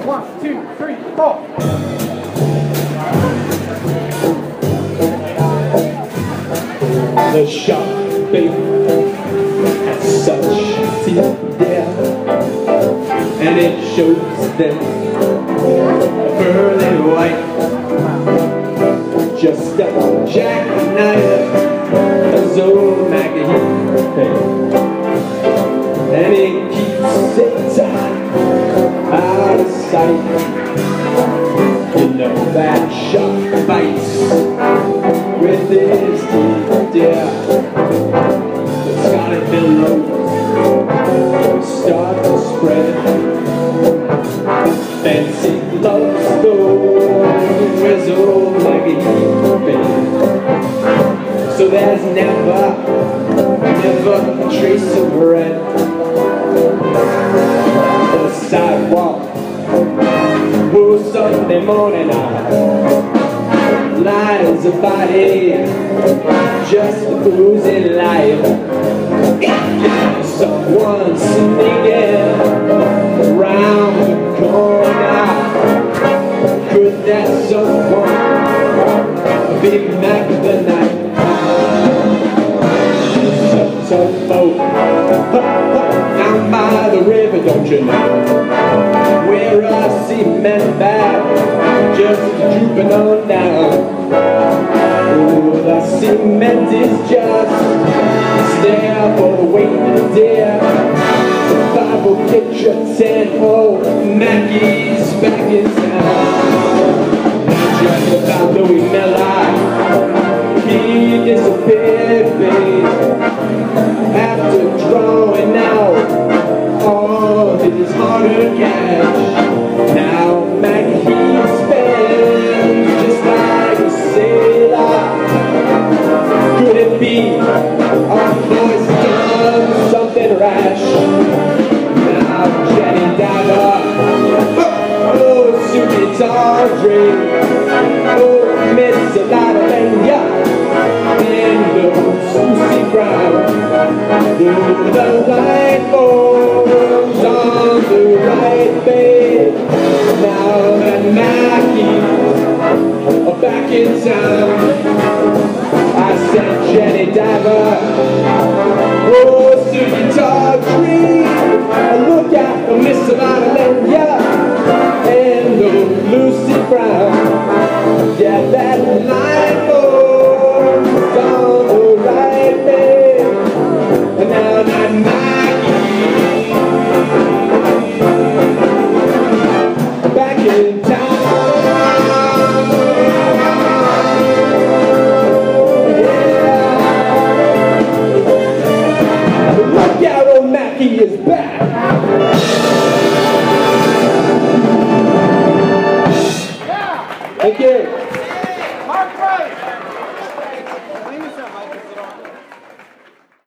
1, 2, 3, 4. The shark bait has such teeth there, and it shows them pearly white, just a jackknife as old Maggie, and it keeps it tight out of sight. You know that shark bites with his teeth, yeah. The scarlet billows start to spread. Fancy gloves though, as old Maggie been. So there's never a trace of red. The sidewalk, oh, Sunday morning lies a body, just oozing life. Someone sneaking around the corner. Could that someone be Mac the Night? Some boat down by the river, don't you know? Where a cement bag just drooping on down. Oh, the cement is just there for the waiting dear. The Bible picture 10, oh, Mackie's back in town. Not just about Louis Miller, he disappeared, babe, after drawing out all his hard-earned cash. Now Maggie spends just like a sailor. Could it be our boy's done something rash? Now Jenny Diver, oh, Suki Tawdry, oh, Miss Latavia, and Lucy Brown. The light falls on the right babe. Now that Mackie's back in town, I said Jenny Diver, oh, Suki Tawdry, look out for Miss Latavia and Lucy Brown. Yeah, that light falls on the right babe. And now that Maggie back in town. Yeah. Look out, old Mackie is back. Thank you.